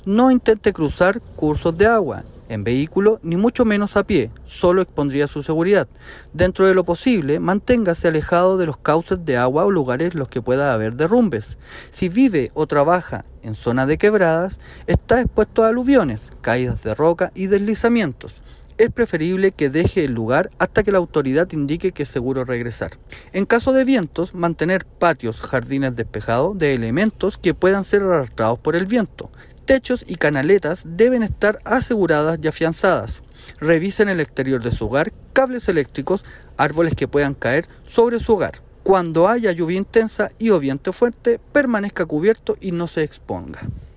No intente cruzar cursos de agua en vehículo, ni mucho menos a pie, solo expondría su seguridad. Dentro de lo posible, manténgase alejado de los cauces de agua o lugares en los que pueda haber derrumbes. Si vive o trabaja en zonas de quebradas, está expuesto a aluviones, caídas de roca y deslizamientos. Es preferible que deje el lugar hasta que la autoridad indique que es seguro regresar. En caso de vientos, mantener patios, jardines despejados de elementos que puedan ser arrastrados por el viento. Techos y canaletas deben estar aseguradas y afianzadas. Revisen el exterior de su hogar, cables eléctricos, árboles que puedan caer sobre su hogar. Cuando haya lluvia intensa y o viento fuerte, permanezca cubierto y no se exponga.